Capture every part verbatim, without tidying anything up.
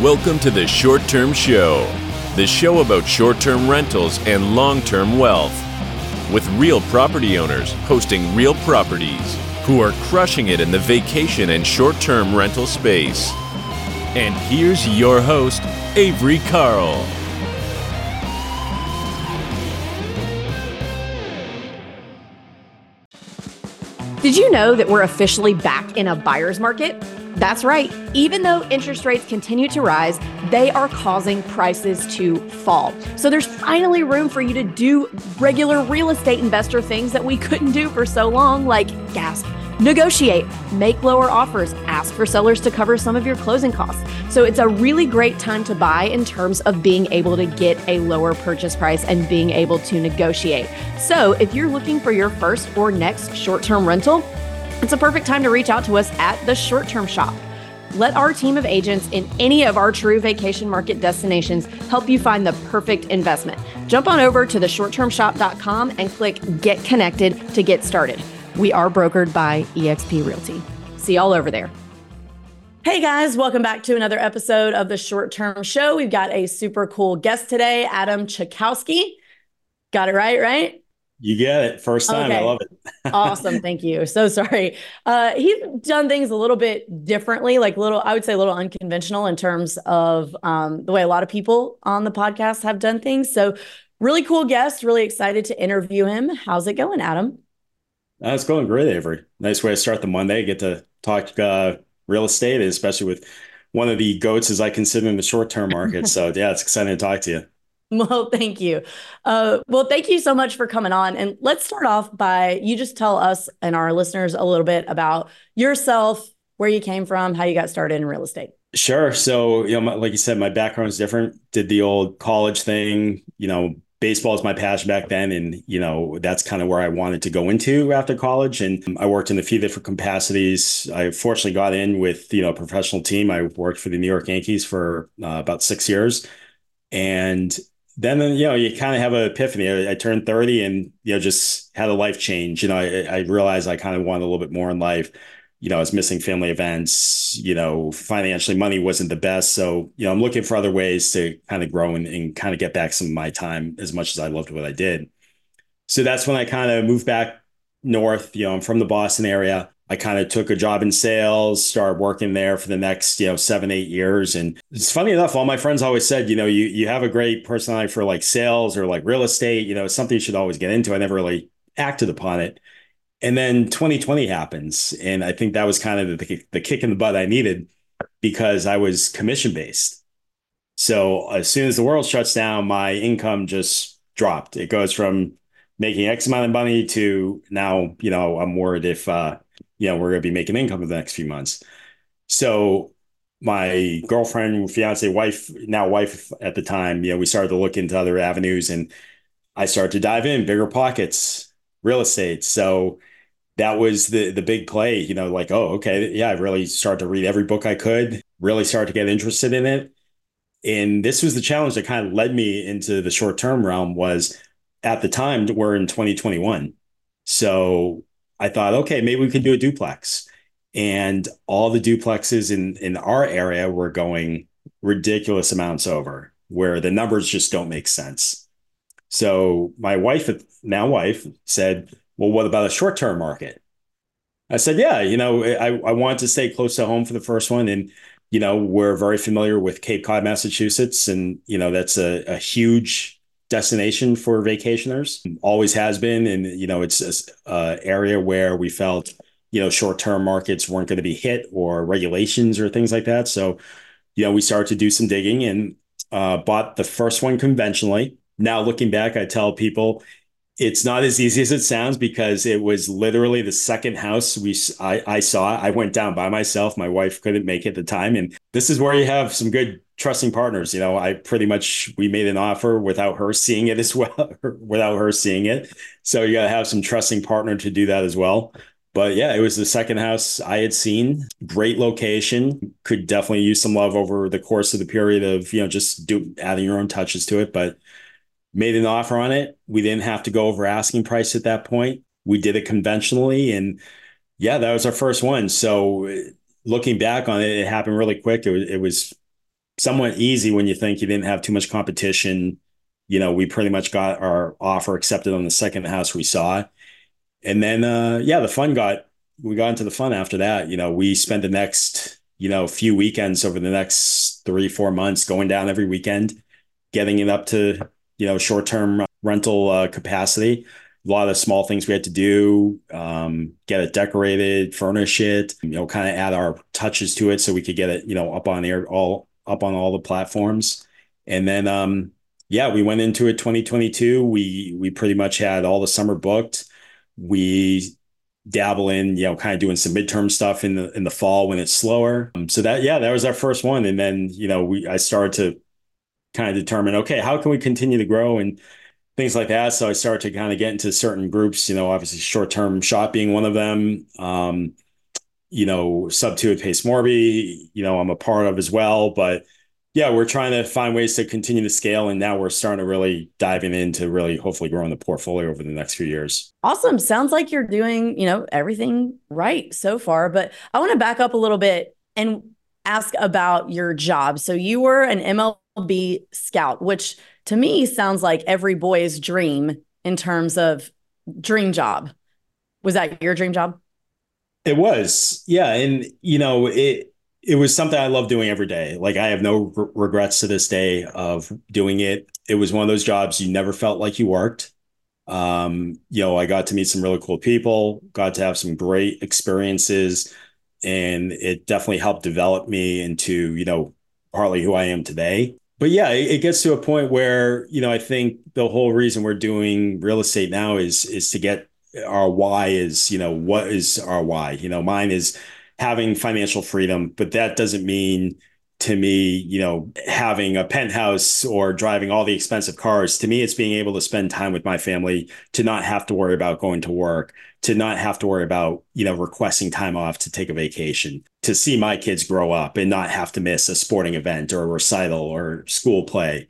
Welcome to the Short Term Show, the show about short-term rentals and long-term wealth, with real property owners hosting real properties who are crushing it in the vacation and short-term rental space. And here's your host, Avery Carl. Did you know that we're officially back in a buyer's market? That's right. Even though interest rates continue to rise, they are causing prices to fall. So there's finally room for you to do regular real estate investor things that we couldn't do for so long, like gasp, negotiate, make lower offers, ask for sellers to cover some of your closing costs. So it's a really great time to buy in terms of being able to get a lower purchase price and being able to negotiate. So if you're looking for your first or next short-term rental, it's a perfect time to reach out to us at the Short Term Shop. Let our team of agents in any of our true vacation market destinations help you find the perfect investment. Jump on over to the short term shop dot com and click Get Connected to get started. We are brokered by eXp Realty. See y'all over there. Hey guys, welcome back to another episode of the Short Term Show. We've got a super cool guest today, Adam Chakowski. Got it right, right? You get it. First time. Okay. I love it. Awesome. Thank you. So sorry. Uh, he's done things a little bit differently, like little, I would say a little unconventional in terms of um, the way a lot of people on the podcast have done things. So really cool guest, really excited to interview him. How's it going, Adam? Uh, it's going great, Avery. Nice way to start the Monday. Get to talk uh, real estate, especially with one of the GOATs as I consider in the short-term market. So yeah, it's exciting to talk to you. Well, thank you. Uh, well, thank you so much for coming on. And let's start off by you just tell us and our listeners a little bit about yourself, where you came from, how you got started in real estate. Sure. So, you know, my, like you said, my background is different. Did the old college thing, you know, baseball is my passion back then. And, you know, that's kind of where I wanted to go into after college. And I worked in a few different capacities. I fortunately got in with, you know, a professional team. I worked for the New York Yankees for uh, about six years. And then, you know, you kind of have an epiphany. I, I turned thirty and, you know, just had a life change. You know, I, I realized I kind of wanted a little bit more in life. You know, I was missing family events, you know, financially money wasn't the best. So, you know, I'm looking for other ways to kind of grow and, and kind of get back some of my time as much as I loved what I did. So that's when I kind of moved back north. You know, I'm from the Boston area. I kind of took a job in sales, started working there for the next, you know, seven, eight years. And it's funny enough, all my friends always said, you know, you you have a great personality for like sales or like real estate, you know, it's something you should always get into. I never really acted upon it. And then twenty twenty happens. And I think that was kind of the, the kick in the butt I needed because I was commission based. So as soon as the world shuts down, my income just dropped. It goes from making X amount of money to now, you know, I'm worried if, uh, you know, we're going to be making income in the next few months. So my girlfriend, fiance, wife, now wife at the time, you know, we started to look into other avenues and I started to dive in, bigger pockets, real estate. So that was the the big play, you know, like, oh, okay. Yeah, I really started to read every book I could, really started to get interested in it. And this was the challenge that kind of led me into the short-term realm was at the time, we're in twenty twenty-one. So I thought, okay, maybe we could do a duplex. And all the duplexes in, in our area were going ridiculous amounts over, where the numbers just don't make sense. So my wife, now wife, said, well, what about a short-term market? I said, yeah, you know, I, I wanted to stay close to home for the first one. And, you know, we're very familiar with Cape Cod, Massachusetts. And, you know, that's a, a huge destination for vacationers, always has been. And, you know, it's an area where we felt, you know, short-term markets weren't going to be hit or regulations or things like that. So, you know, we started to do some digging and uh, bought the first one conventionally. Now, looking back, I tell people it's not as easy as it sounds because it was literally the second house we I, I saw. I went down by myself. My wife couldn't make it at the time. And this is where you have some good trusting partners. You know, I pretty much, we made an offer without her seeing it as well, without her seeing it. So you got to have some trusting partner to do that as well. But yeah, it was the second house I had seen. Great location. Could definitely use some love over the course of the period of, you know, just do adding your own touches to it. But made an offer on it. We didn't have to go over asking price at that point. We did it conventionally. And yeah, that was our first one. So looking back on it, it happened really quick. It was, it was somewhat easy when you think you didn't have too much competition. You know, we pretty much got our offer accepted on the second house we saw. And then, uh, yeah, the fun got, we got into the fun after that. You know, we spent the next, you know, few weekends over the next three, four months going down every weekend, getting it up to, you know, short-term rental uh, capacity. A lot of small things we had to do, um, get it decorated, furnish it, you know, kind of add our touches to it so we could get it, you know, up on air, all up on all the platforms. And then, um, yeah, we went into it twenty twenty-two. We we pretty much had all the summer booked. We dabble in, you know, kind of doing some midterm stuff in the in the fall when it's slower. Um, so that, yeah, that was our first one. And then, you know, we I started to kind of determine, okay, how can we continue to grow and things like that. So I started to kind of get into certain groups, you know, obviously short-term shop being one of them. Um, you know, Sub two at Pace Morby, you know, I'm a part of as well. But yeah, we're trying to find ways to continue to scale. And now we're starting to really diving into really hopefully growing the portfolio over the next few years. Awesome. Sounds like you're doing, you know, everything right so far. But I want to back up a little bit and ask about your job. So you were an M L B scout, which to me sounds like every boy's dream in terms of dream job. Was that your dream job? It was. Yeah. And, you know, it, it was something I love doing every day. Like I have no re- regrets to this day of doing it. It was one of those jobs you never felt like you worked. Um, you know, I got to meet some really cool people, got to have some great experiences, and it definitely helped develop me into, you know, partly who I am today. But yeah, it, it gets to a point where, you know, I think the whole reason we're doing real estate now is is to get our why is, you know, what is our why? You know, mine is having financial freedom, but that doesn't mean to me, you know, having a penthouse or driving all the expensive cars. To me, it's being able to spend time with my family, to not have to worry about going to work, to not have to worry about, you know, requesting time off to take a vacation, to see my kids grow up and not have to miss a sporting event or a recital or school play.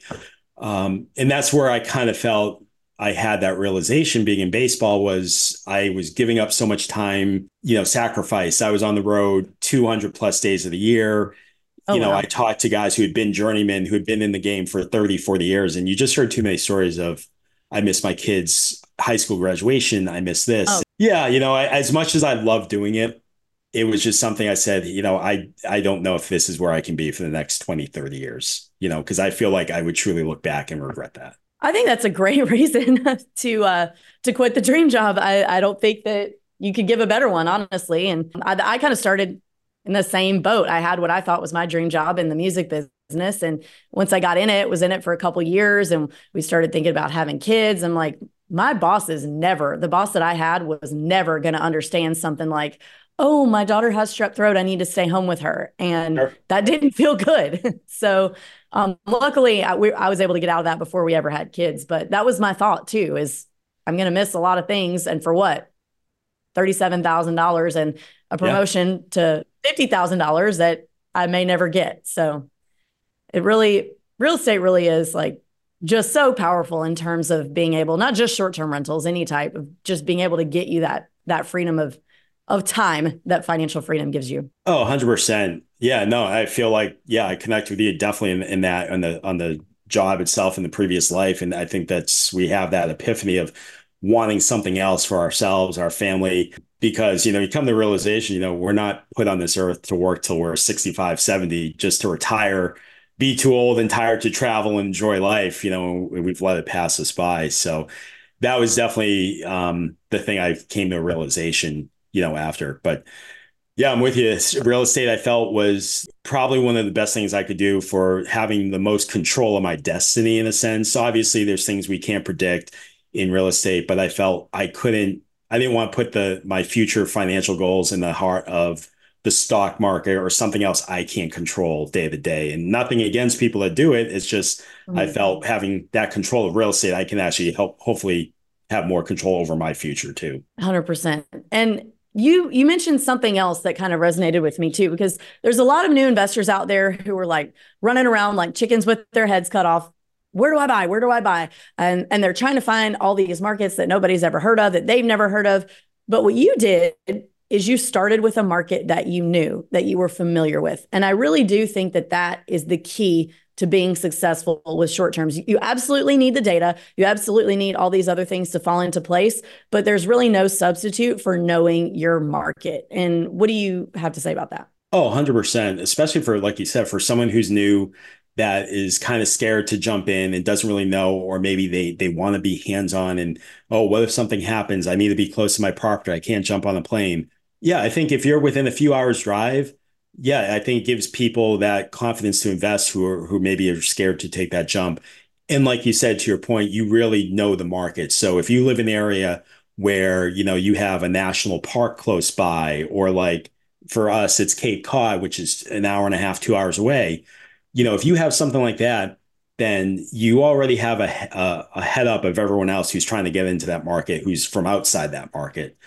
Um, and that's where I kind of felt I had that realization being in baseball was I was giving up so much time, you know, sacrifice. I was on the road two hundred plus days of the year. Oh, you know, wow. I talked to guys who had been journeymen, who had been in the game for thirty, forty years. And you just heard too many stories of, I miss my kids' high school graduation. I miss this. Oh. Yeah. You know, I, as much as I love doing it, it was just something I said, you know, I, I don't know if this is where I can be for the next twenty, thirty years, you know, because I feel like I would truly look back and regret that. I think that's a great reason to uh, to quit the dream job. I, I don't think that you could give a better one, honestly. And I, I kind of started in the same boat. I had what I thought was my dream job in the music business. And once I got in it, was in it for a couple of years and we started thinking about having kids. I'm like, my boss is never, the boss that I had was never going to understand something like, oh, my daughter has strep throat. I need to stay home with her. And sure. That didn't feel good. So um, luckily I, we, I was able to get out of that before we ever had kids. But that was my thought too, is I'm going to miss a lot of things. And for what? thirty-seven thousand dollars and a promotion yeah. to fifty thousand dollars that I may never get. So it really, real estate really is like just so powerful in terms of being able, not just short-term rentals, any type of just being able to get you that, that freedom of of time that financial freedom gives you. Oh, one hundred percent. Yeah, no, I feel like, yeah, I connect with you definitely in, in that, on the, on the job itself in the previous life. And I think that's, we have that epiphany of wanting something else for ourselves, our family, because, you know, you come to the realization, you know, we're not put on this earth to work till we're sixty-five, seventy, just to retire, be too old and tired to travel and enjoy life. You know, we've let it pass us by. So that was definitely um, the thing I came to a realization, you know, after. But yeah, I'm with you. Real estate, I felt, was probably one of the best things I could do for having the most control of my destiny, in a sense. Obviously, there's things we can't predict in real estate, but I felt I couldn't, I didn't want to put the my future financial goals in the heart of the stock market or something else I can't control day to day. And nothing against people that do it. It's just, mm-hmm. I felt having that control of real estate, I can actually help, hopefully have more control over my future too. one hundred percent. And You you mentioned something else that kind of resonated with me too, because there's a lot of new investors out there who are like running around like chickens with their heads cut off. Where do I buy? Where do I buy? And, and they're trying to find all these markets that nobody's ever heard of, that they've never heard of. But what you did is you started with a market that you knew, that you were familiar with. And I really do think that that is the key to being successful with short terms. You absolutely need the data. You absolutely need all these other things to fall into place, but there's really no substitute for knowing your market. And what do you have to say about that? Oh, one hundred percent, especially for, like you said, for someone who's new that is kind of scared to jump in and doesn't really know, or maybe they they want to be hands-on and, oh, what if something happens? I need to be close to my property. I can't jump on a plane. Yeah, I think if you're within a few hours drive, yeah, I think it gives people that confidence to invest who are who maybe are scared to take that jump. And like you said, to your point, you really know the market. So if you live in an area where, you know, you have a national park close by, or like for us, it's Cape Cod, which is an hour and a half, two hours away. You know, if you have something like that, then you already have a, a, a head up of everyone else who's trying to get into that market, who's from outside that market.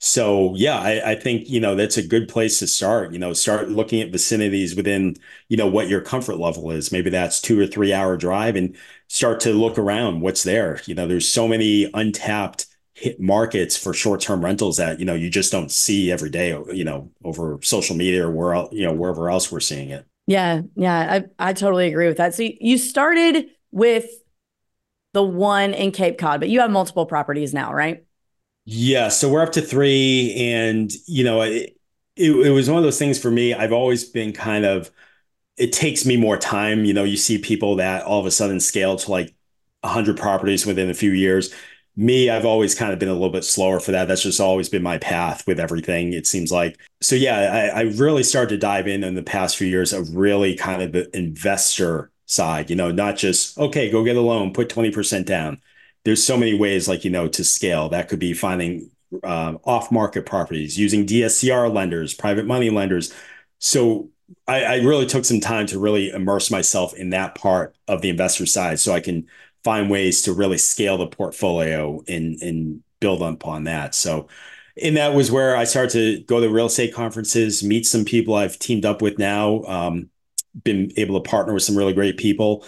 So yeah, I, I think, you know, that's a good place to start. You know, start looking at vicinities within, you know, what your comfort level is. Maybe that's two or three hour drive, and start to look around what's there. You know, there's so many untapped hit markets for short-term rentals that, you know, you just don't see every day, you know, over social media or where, you know, wherever else we're seeing it. Yeah. Yeah. I, I totally agree with that. So you started with the one in Cape Cod, but you have multiple properties now, right? Yeah, so we're up to three, and you know, it, it, it was one of those things for me. I've always been kind of, it takes me more time. You know, you see people that all of a sudden scale to like one hundred properties within a few years. Me, I've always kind of been a little bit slower for that. That's just always been my path with everything, it seems like. So yeah, I, I really started to dive in in the past few years of really kind of the investor side. You know, not just, okay, go get a loan, put twenty percent down. There's so many ways, like, you know, to scale. That could be finding uh, off-market properties, using D S C R lenders, private money lenders. So I, I really took some time to really immerse myself in that part of the investor side, so I can find ways to really scale the portfolio and, and build upon that. So, and that was where I started to go to real estate conferences, meet some people I've teamed up with now, um, been able to partner with some really great people.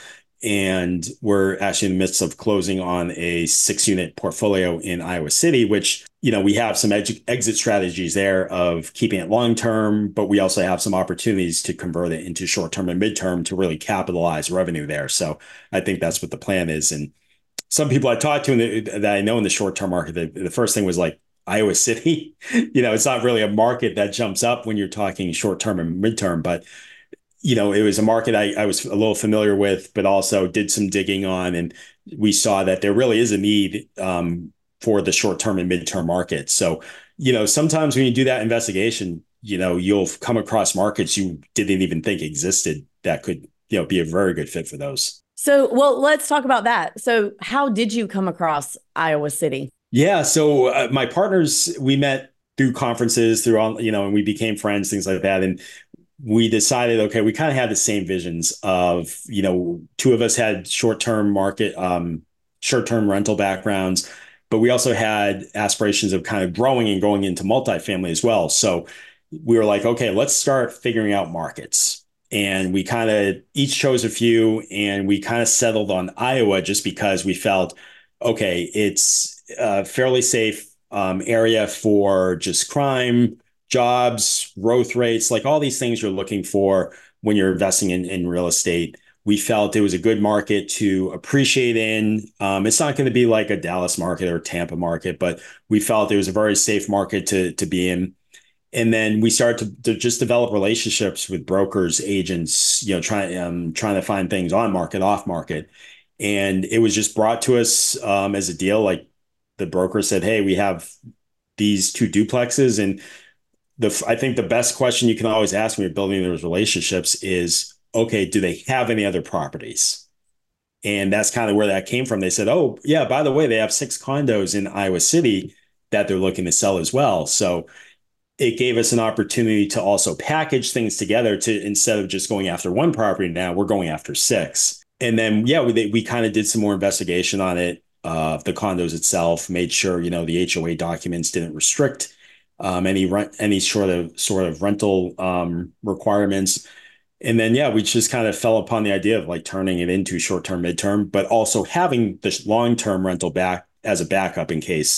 And we're actually in the midst of closing on a six unit portfolio in Iowa City, which, you know, we have some edu- exit strategies there of keeping it long term, but we also have some opportunities to convert it into short term and midterm to really capitalize revenue there. So I think that's what the plan is. And some people I talked to in the, that I know in the short term market, the, the first thing was like, Iowa City, you know, it's not really a market that jumps up when you're talking short term and midterm, but you know, it was a market I, I was a little familiar with, but also did some digging on. And we saw that there really is a need um, for the short term and midterm market. So, you know, sometimes when you do that investigation, you know, you'll come across markets you didn't even think existed that could, you know, be a very good fit for those. So, well, let's talk about that. So how did you come across Iowa City? Yeah. So uh, my partners, we met through conferences, through all, you know, and we became friends, things like that. And we decided, okay, we kind of had the same visions of, you know, two of us had short-term market, um, short-term rental backgrounds, but we also had aspirations of kind of growing and going into multifamily as well. So we were like, okay, let's start figuring out markets. And we kind of each chose a few, and we kind of settled on Iowa just because we felt, okay, it's a fairly safe um, area for just crime, jobs, growth rates, like all these things you're looking for when you're investing in, in real estate. We felt it was a good market to appreciate in. Um, it's not going to be like a Dallas market or Tampa market, but we felt it was a very safe market to, to be in. And then we started to, to just develop relationships with brokers, agents, you know, trying um, trying to find things on market, off market. And it was just brought to us um, as a deal. Like the broker said, hey, we have these two duplexes, and The, I think the best question you can always ask when you're building those relationships is, okay, do they have any other properties? And that's kind of where that came from. They said, oh, yeah, by the way, they have six condos in Iowa City that they're looking to sell as well. So it gave us an opportunity to also package things together to, instead of just going after one property, now we're going after six. And then, yeah, we, we kind of did some more investigation on it, uh, the condos itself, made sure, you know, the H O A documents didn't restrict Um, any rent, any sort of sort of rental um, requirements. And then, yeah, we just kind of fell upon the idea of like turning it into short term, midterm, but also having the long term rental back as a backup in case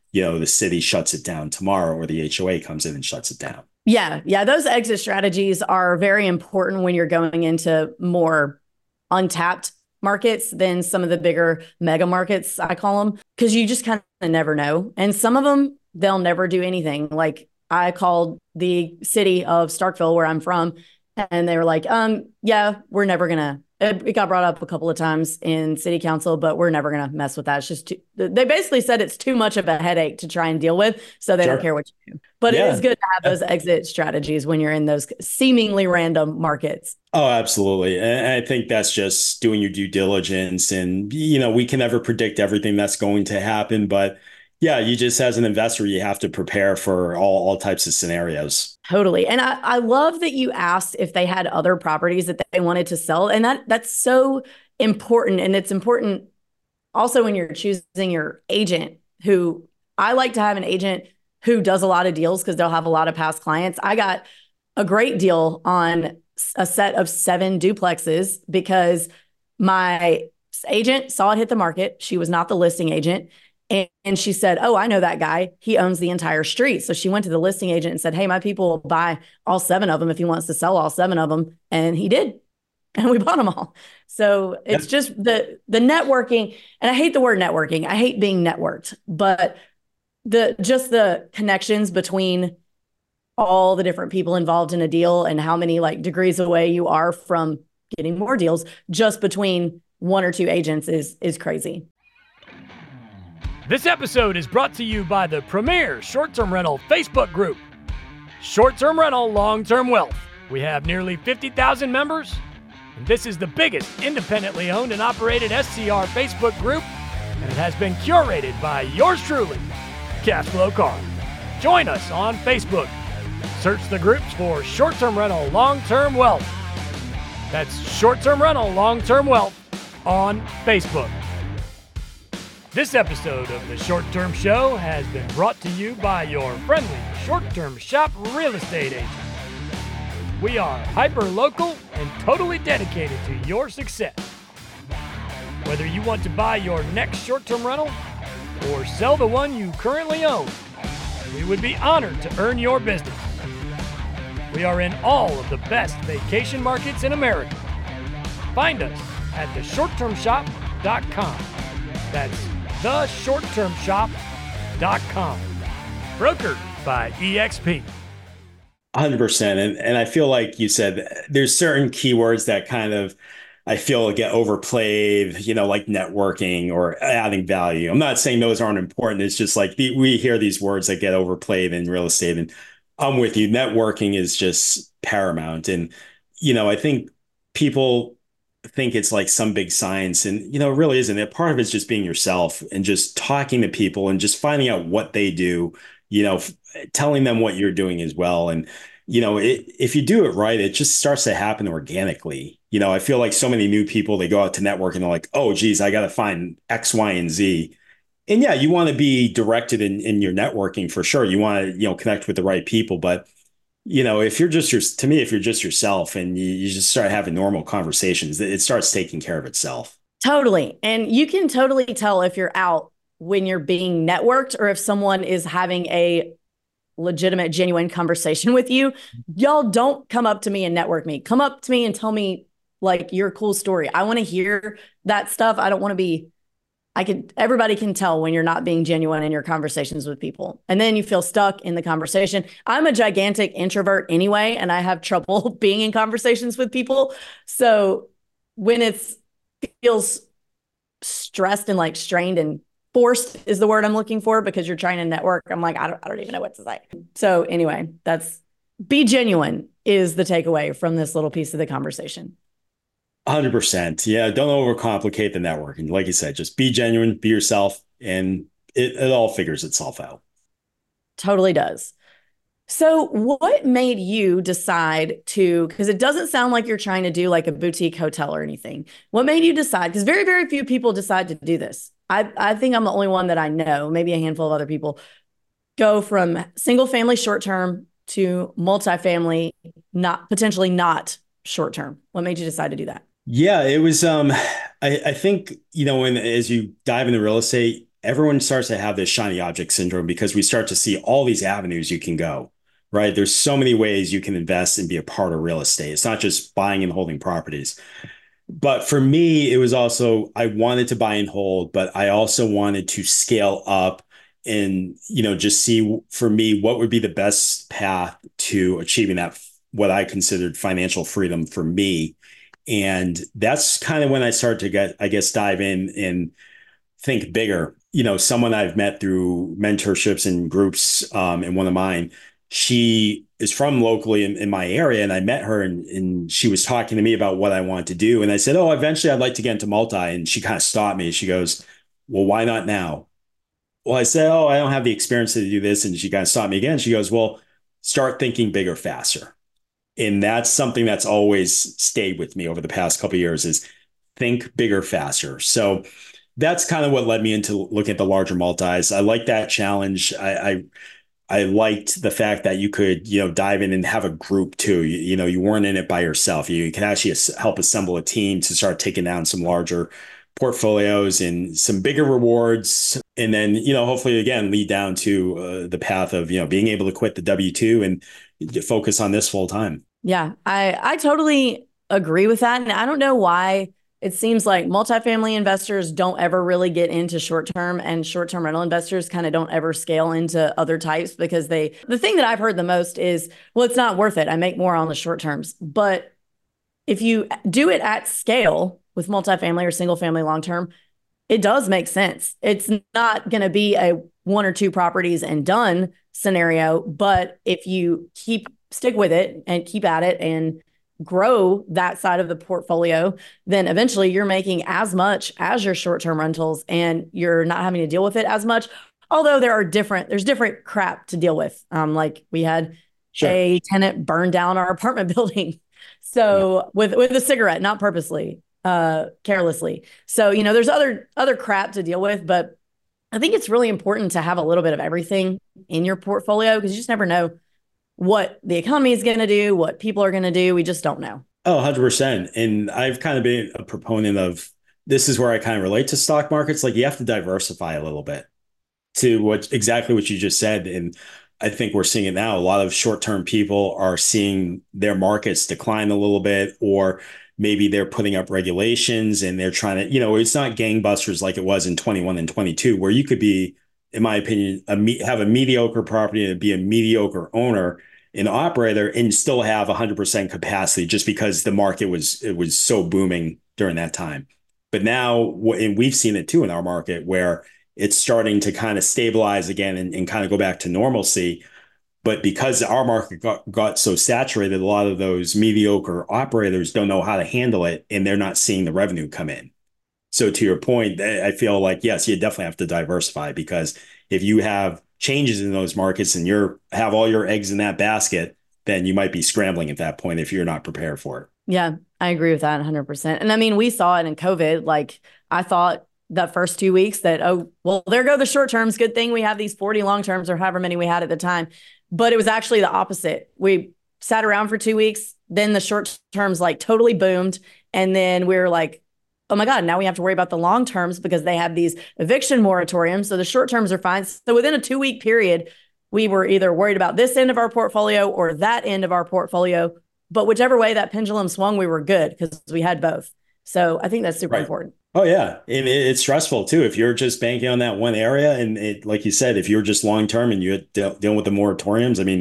you know, the city shuts it down tomorrow or the H O A comes in and shuts it down. Yeah. Yeah. Those exit strategies are very important when you're going into more untapped markets than some of the bigger mega markets, I call them, because you just kind of never know. And some of them, they'll never do anything. Like I called the city of Starkville, where I'm from, and they were like, um, yeah, we're never going to, it got brought up a couple of times in city council, but we're never going to mess with that. It's just, too, they basically said it's too much of a headache to try and deal with. So they sure. don't care what you do. But yeah. it is good to have those exit strategies when you're in those seemingly random markets. Oh, absolutely. And I think that's just doing your due diligence. And, you know, we can never predict everything that's going to happen. But yeah, you just, as an investor, you have to prepare for all, all types of scenarios. Totally. And I, I love that you asked if they had other properties that they wanted to sell. And that that's so important. And it's important also when you're choosing your agent, who I like to have an agent who does a lot of deals because they'll have a lot of past clients. I got a great deal on a set of seven duplexes because my agent saw it hit the market. She was not the listing agent. And, and she said, oh, I know that guy. He owns the entire street. So she went to the listing agent and said, hey, my people will buy all seven of them if he wants to sell all seven of them. And he did. And we bought them all. So it's yep. just the the networking. And I hate the word networking. I hate being networked. But the just the connections between all the different people involved in a deal and how many like degrees away you are from getting more deals just between one or two agents is is crazy. This episode is brought to you by the premier short-term rental Facebook group, Short-Term Rental Long-Term Wealth. We have nearly fifty thousand members, and this is the biggest independently owned and operated S C R Facebook group, and it has been curated by yours truly, Cashflow Carr. Join us on Facebook. Search the groups for Short-Term Rental Long-Term Wealth. That's Short-Term Rental Long-Term Wealth on Facebook. This episode of the Short Term Show has been brought to you by your friendly short-term shop real estate agent. We are hyper-local and totally dedicated to your success. Whether you want to buy your next short-term rental or sell the one you currently own, we would be honored to earn your business. We are in all of the best vacation markets in America. Find us at the short term shop dot com. That's the short term shop dot com. Brokered by E X P. one hundred percent. And, and I feel like you said, there's certain keywords that kind of, I feel get overplayed, you know, like networking or adding value. I'm not saying those aren't important. It's just like the, we hear these words that get overplayed in real estate. And I'm with you. Networking is just paramount. And, you know, I think people think it's like some big science, and you know, it really isn't. It part of it's just being yourself and just talking to people and just finding out what they do, you know, f- telling them what you're doing as well. And you know, it, if you do it right, it just starts to happen organically. You know, I feel like so many new people, they go out to network and they're like, oh geez, I got to find X, Y, and Z. And yeah, you want to be directed in, in your networking for sure. You want to, you know, connect with the right people, but you know, if you're just your, to me, if you're just yourself and you, you just start having normal conversations, it starts taking care of itself. Totally. And you can totally tell if you're out when you're being networked or if someone is having a legitimate, genuine conversation with you. Y'all don't come up to me and network me. Come up to me and tell me like your cool story. I want to hear that stuff. I don't want to be I could, everybody can tell when you're not being genuine in your conversations with people. And then you feel stuck in the conversation. I'm a gigantic introvert anyway, and I have trouble being in conversations with people. So when it's feels stressed and like strained and forced is the word I'm looking for, because you're trying to network, I'm like, I don't, I don't even know what to say. So anyway, that's be genuine is the takeaway from this little piece of the conversation. one hundred percent. Yeah. Don't overcomplicate the networking. Like you said, just be genuine, be yourself, and it, it all figures itself out. Totally does. So what made you decide to, because it doesn't sound like you're trying to do like a boutique hotel or anything. What made you decide? Because very, very few people decide to do this. I, I think I'm the only one that I know, maybe a handful of other people, go from single family short-term to multifamily, not potentially not short-term. What made you decide to do that? Yeah, it was, um, I, I think, you know, when, as you dive into real estate, everyone starts to have this shiny object syndrome because we start to see all these avenues you can go, right? There's so many ways you can invest and be a part of real estate. It's not just buying and holding properties. But for me, it was also, I wanted to buy and hold, but I also wanted to scale up and, you know, just see for me, what would be the best path to achieving that, what I considered financial freedom for me. And that's kind of when I started to get, I guess, dive in and think bigger. You know, someone I've met through mentorships and groups, um, and one of mine, she is from locally in, in my area, and I met her and, and she was talking to me about what I wanted to do. And I said, oh, eventually I'd like to get into multi. And she kind of stopped me. She goes, well, why not now? Well, I said, oh, I don't have the experience to do this. And she kind of stopped me again. She goes, well, start thinking bigger, faster. And that's something that's always stayed with me over the past couple of years is think bigger, faster. So that's kind of what led me into looking at the larger multis. I like that challenge. I, I I liked the fact that you could, you know, dive in and have a group too. You, you know, you weren't in it by yourself. You, you can actually help assemble a team to start taking down some larger portfolios and some bigger rewards. And then, you know, hopefully, again, lead down to uh, the path of, you know, being able to quit the W two and focus on this full time. Yeah, I, I totally agree with that. And I don't know why it seems like multifamily investors don't ever really get into short-term, and short-term rental investors kind of don't ever scale into other types because they, the thing that I've heard the most is, well, it's not worth it. I make more on the short terms. But if you do it at scale with multifamily or single family long-term, it does make sense. It's not going to be a one or two properties and done scenario. But if you keep stick with it and keep at it and grow that side of the portfolio, then eventually you're making as much as your short-term rentals and you're not having to deal with it as much. Although there are different, there's different crap to deal with. Um, like we had sure. a tenant burn down our apartment building. So yeah. with, with a cigarette, not purposely, uh, carelessly. So, you know, there's other, other crap to deal with, but I think it's really important to have a little bit of everything in your portfolio because you just never know what the economy is going to do, what people are going to do. We just don't know. Oh, one hundred percent. And I've kind of been a proponent of, this is where I kind of relate to stock markets. Like you have to diversify a little bit to what exactly what you just said. And I think we're seeing it now. A lot of short-term people are seeing their markets decline a little bit, or maybe they're putting up regulations and they're trying to, you know, it's not gangbusters like it was in twenty-one and twenty-two, where you could be, in my opinion, a, have a mediocre property and be a mediocre owner and operator and still have one hundred percent capacity just because the market was, it was so booming during that time. But now, and we've seen it too in our market where it's starting to kind of stabilize again and, and kind of go back to normalcy. But because our market got, got so saturated, a lot of those mediocre operators don't know how to handle it and they're not seeing the revenue come in. So to your point, I feel like, yes, you definitely have to diversify, because if you have changes in those markets and you're have all your eggs in that basket, then you might be scrambling at that point if you're not prepared for it. Yeah, I agree with that one hundred percent. And I mean, we saw it in COVID. Like I thought that first two weeks that, oh, well, there go the short terms. Good thing we have these forty long terms or however many we had at the time. But it was actually the opposite. We sat around for two weeks. Then the short terms like totally boomed. And then we were like, oh my God, now we have to worry about the long terms because they have these eviction moratoriums. So the short terms are fine. So within a two week period, we were either worried about this end of our portfolio or that end of our portfolio. But whichever way that pendulum swung, we were good because we had both. So I think that's super right. important. Oh, yeah. And it's stressful, too. If you're just banking on that one area and it, like you said, if you're just long term and you're de- dealing with the moratoriums, I mean,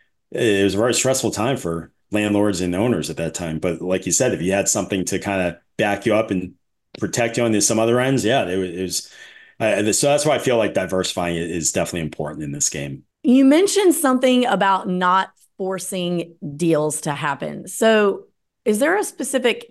it was a very stressful time for landlords and owners at that time. But like you said, if you had something to kind of back you up and protect you on some other ends, yeah, it, it was. Uh, so that's why I feel like diversifying is definitely important in this game. You mentioned something about not forcing deals to happen. So is there a specific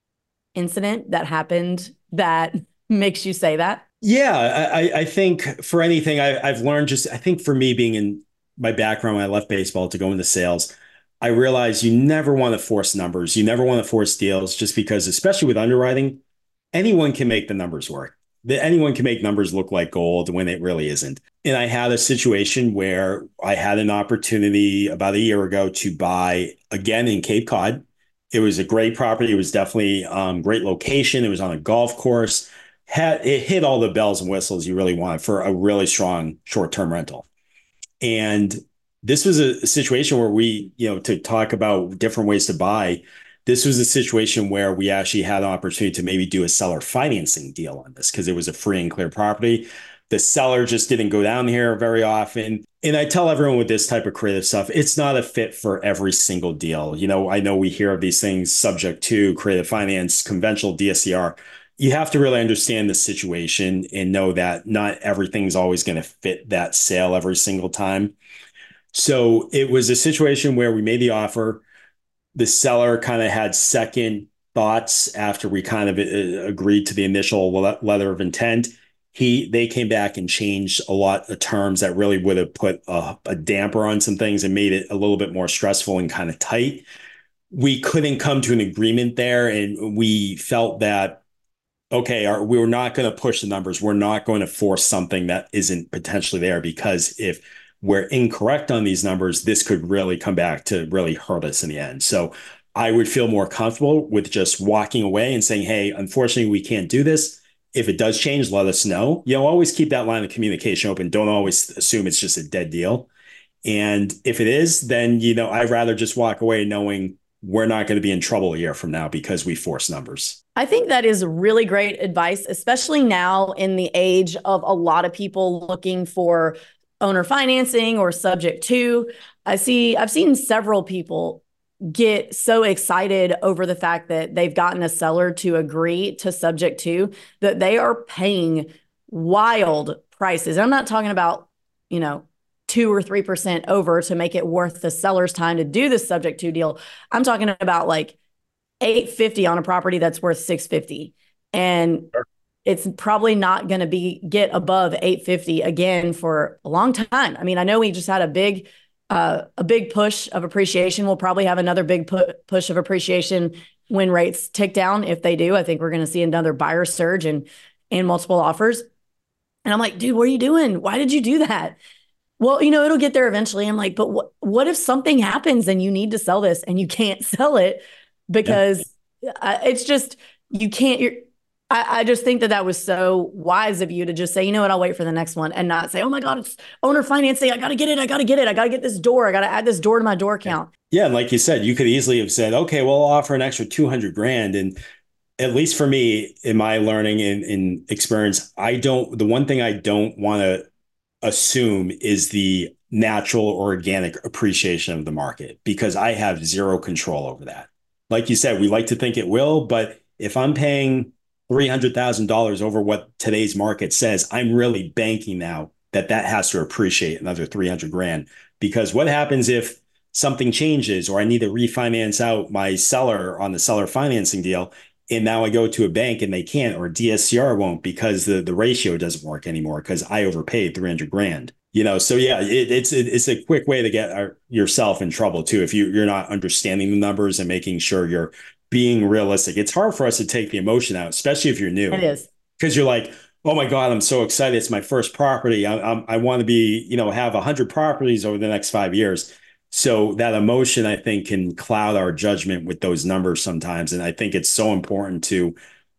incident that happened that makes you say that? Yeah, I, I think for anything I, I've learned, just I think for me being in my background when I left baseball to go into sales, I realized you never want to force numbers. You never want to force deals, just because, especially with underwriting, anyone can make the numbers work. Anyone can make numbers look like gold when it really isn't. And I had a situation where I had an opportunity about a year ago to buy again in Cape Cod. It was a great property. It was definitely um great location. It was on a golf course, had it hit all the bells and whistles you really want for a really strong short-term rental. And this was a situation where we, you know, to talk about different ways to buy, this was a situation where we actually had an opportunity to maybe do a seller financing deal on this because it was a free and clear property. The seller just didn't go down here very often. And I tell everyone with this type of creative stuff, it's not a fit for every single deal. You know, I know we hear of these things subject to creative finance, conventional D S C R. You have to really understand the situation and know that not everything's always going to fit that sale every single time. So it was a situation where we made the offer. The seller kind of had second thoughts after we kind of uh, agreed to the initial letter of intent. He, they came back and changed a lot of terms that really would have put a, a damper on some things and made it a little bit more stressful and kind of tight. We couldn't come to an agreement there, and we felt that, okay, our, we were not going to push the numbers. We're not going to force something that isn't potentially there, because if we're incorrect on these numbers, this could really come back to really hurt us in the end. So I would feel more comfortable with just walking away and saying, hey, unfortunately, we can't do this. If it does change, let us know. You know, always keep that line of communication open. Don't always assume it's just a dead deal. And if it is, then, you know, I'd rather just walk away knowing we're not going to be in trouble a year from now because we force numbers. I think that is really great advice, especially now in the age of a lot of people looking for owner financing or subject to. I see, I've seen several people get so excited over the fact that they've gotten a seller to agree to subject to that they are paying wild prices. I'm not talking about, you know, two or three percent over to make it worth the seller's time to do the subject to deal. I'm talking about like eight fifty on a property that's worth six fifty. And sure, it's probably not going to be get above eight fifty again for a long time. I mean, I know we just had a big Uh, a big push of appreciation. We'll probably have another big pu- push of appreciation when rates tick down. If they do, I think we're going to see another buyer surge and, and multiple offers. And I'm like, dude, what are you doing? Why did you do that? Well, you know, it'll get there eventually. I'm like, but what, what if something happens and you need to sell this and you can't sell it because yeah. it's just, you can't, you're, I, I just think that that was so wise of you to just say, you know what, I'll wait for the next one and not say, oh my God, it's owner financing. I got to get it. I got to get it. I got to get this door. I got to add this door to my door count. Yeah. And like you said, you could easily have said, okay, well, I'll offer an extra two hundred grand. And at least for me, in my learning and, and experience, I don't, the one thing I don't want to assume is the natural or organic appreciation of the market, because I have zero control over that. Like you said, we like to think it will, but if I'm paying three hundred thousand dollars over what today's market says, I'm really banking now that that has to appreciate another three hundred grand. Because what happens if something changes or I need to refinance out my seller on the seller financing deal, and now I go to a bank and they can't, or D S C R won't because the, the ratio doesn't work anymore because I overpaid three hundred grand. You know, so yeah, it, it's it, it's a quick way to get our, yourself in trouble too if you, you're not understanding the numbers and making sure you're being realistic. It's hard for us to take the emotion out, especially if you're new. It is. Because you're like, oh my God, I'm so excited. It's my first property. I, I'm, I want to be, you know, have one hundred properties over the next five years. So that emotion, I think, can cloud our judgment with those numbers sometimes. And I think it's so important to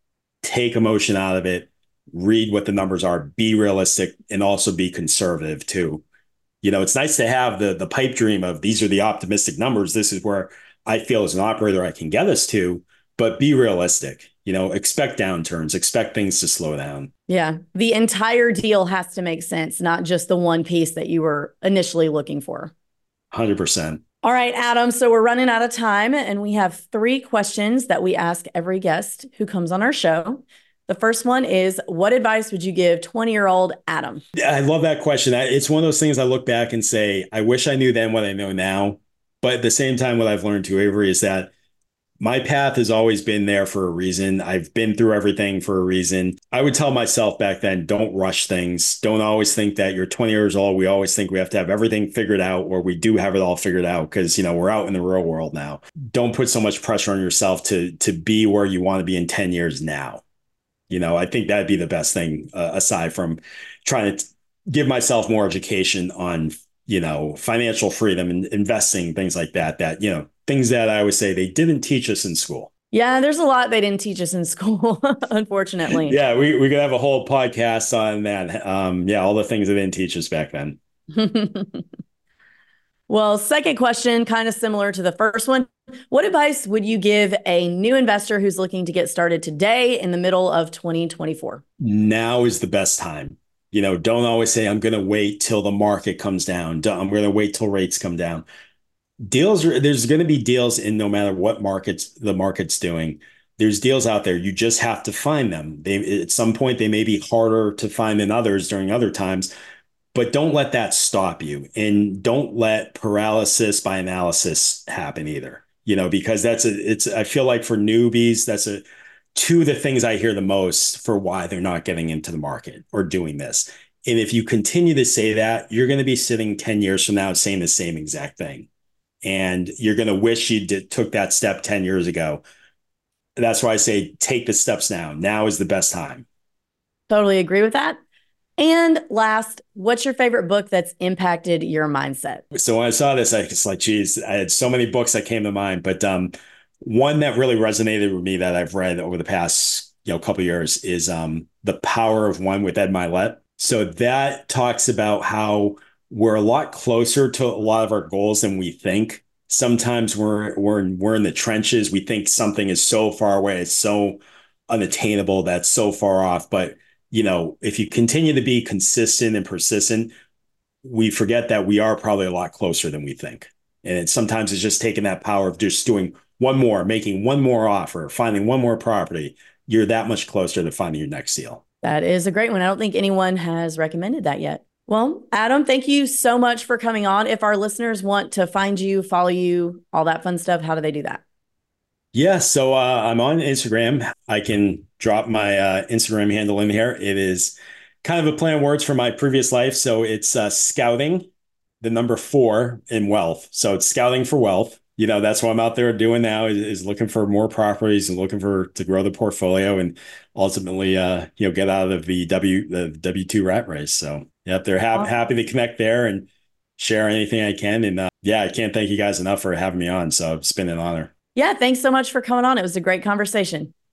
take emotion out of it, read what the numbers are, be realistic, and also be conservative too. You know, it's nice to have the the pipe dream of these are the optimistic numbers. This is where I feel as an operator I can get us to, but be realistic. You know, expect downturns, expect things to slow down. Yeah. The entire deal has to make sense, not just the one piece that you were initially looking for. one hundred percent. All right, Adam. So we're running out of time and we have three questions that we ask every guest who comes on our show. The first one is, what advice would you give twenty-year-old Adam? I love that question. It's one of those things I look back and say, I wish I knew then what I know now. But at the same time, what I've learned too, Avery, is that my path has always been there for a reason. I've been through everything for a reason. I would tell myself back then, don't rush things. Don't always think that you're twenty years old. We always think we have to have everything figured out, or we do have it all figured out because, you know, we're out in the real world now. Don't put so much pressure on yourself to, to be where you want to be in ten years now. You know, I think that'd be the best thing, uh, aside from trying to t- give myself more education on, you know, financial freedom and investing, things like that, that, you know, things that I would say they didn't teach us in school. Yeah, there's a lot they didn't teach us in school, unfortunately. Yeah, we, we could have a whole podcast on that. Um, yeah, all the things they didn't teach us back then. Well, second question, kind of similar to the first one. What advice would you give a new investor who's looking to get started today in the middle of twenty twenty-four? Now is the best time. You know, don't always say, I'm going to wait till the market comes down. I'm going to wait till rates come down. Deals, there's going to be deals in no matter what markets the market's doing. There's deals out there. You just have to find them. They, at some point, they may be harder to find than others during other times. But don't let that stop you, and don't let paralysis by analysis happen either. You know, because that's a, it's, I feel like for newbies, that's a, two of the things I hear the most for why they're not getting into the market or doing this. And if you continue to say that, you're going to be sitting ten years from now saying the same exact thing. And you're going to wish you did, took that step ten years ago. That's why I say, take the steps now. Now is the best time. Totally agree with that. And last, what's your favorite book that's impacted your mindset? So when I saw this, I was like, geez, I had so many books that came to mind, but um, one that really resonated with me that I've read over the past, you know, couple of years is um, The Power of One with Ed Mylett. So that talks about how we're a lot closer to a lot of our goals than we think. Sometimes we're we're we're in the trenches. We think something is so far away, it's so unattainable, that's so far off, but you know, if you continue to be consistent and persistent, we forget that we are probably a lot closer than we think. And it, sometimes it's just taking that power of just doing one more, making one more offer, finding one more property. You're that much closer to finding your next deal. That is a great one. I don't think anyone has recommended that yet. Well, Adam, thank you so much for coming on. If our listeners want to find you, follow you, all that fun stuff, how do they do that? Yeah, so uh, I'm on Instagram. I can drop my uh, Instagram handle in here. It is kind of a play on words from my previous life. So it's uh, scouting, the number four in wealth. So it's scouting for wealth. You know, that's what I'm out there doing now is, is looking for more properties and looking for to grow the portfolio and ultimately, uh, you know, get out of the W the W two rat race. So yep, they're ha- awesome. Happy to connect there and share anything I can. And uh, yeah, I can't thank you guys enough for having me on. So it's been an honor. Yeah, thanks so much for coming on. It was a great conversation.